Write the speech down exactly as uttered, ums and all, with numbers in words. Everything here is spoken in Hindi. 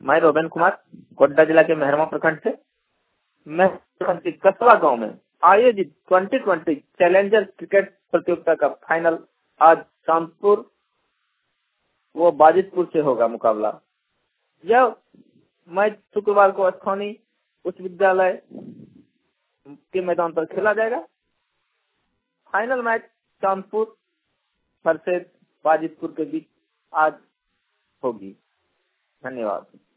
मैं रोबेन कुमार गोड्डा जिला के मेहरमा प्रखंड से मैं कसबा गांव में आयोजित ट्वेंटी ट्वेंटी चैलेंजर क्रिकेट प्रतियोगिता का फाइनल आज कानपुर वो बाजितपुर से होगा मुकाबला। यह मैच शुक्रवार को स्थानीय उच्च विद्यालय के मैदान पर खेला जाएगा। Final match Kanpur versus Bajitpur के बीच आज होगी। धन्यवाद।